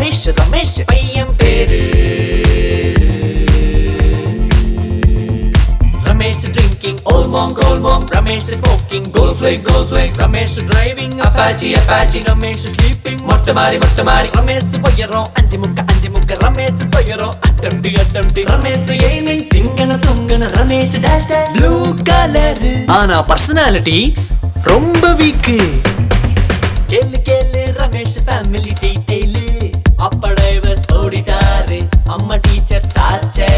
ரமேஷ் ரமேஷ் பையன் பேரு Ramesh drinking old monk Ramesh smoking gold flake Ramesh driving Apache Ramesh sleeping motta mari Ramesh poyaron anji mukka Ramesh poyaron attempt Ramesh aiming tingana Ramesh dash blue color ana personality romba weak kele Ramesh family detail appa drivers oditaru amma teacher torture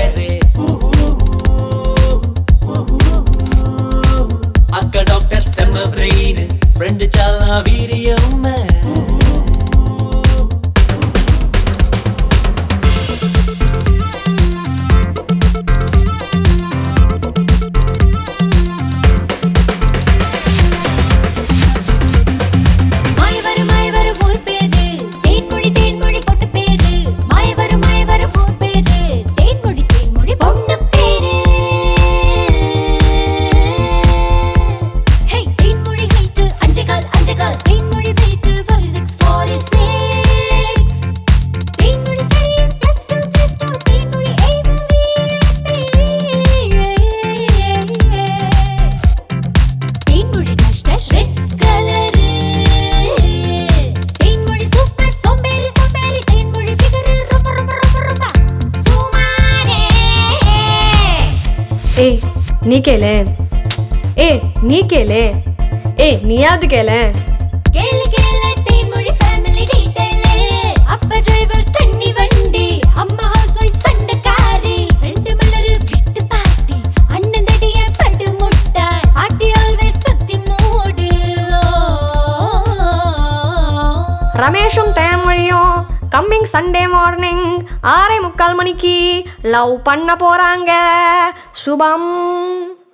akka doctor semma brain friend chala veeriyam நீ கேளு நீ கேளு நீயாவது கேளு Thenmozhi family detail அப்பா driver தண்ணி வண்டி அம்மா ஹவுஸ் வைஃப் சண்டக்காரி ரெண்டு மலரு பிட்டு பாட்டி அண்ணன் தடிய படு முட்டை ஆட்டி ஆல்வேஸ் பத்தி மூடு ரமேஷும் தேன்மொழியும் கம்மிங் சண்டே மார்னிங் 6:45 மணிக்கு லவ் பண்ண போறாங்க சுபம்.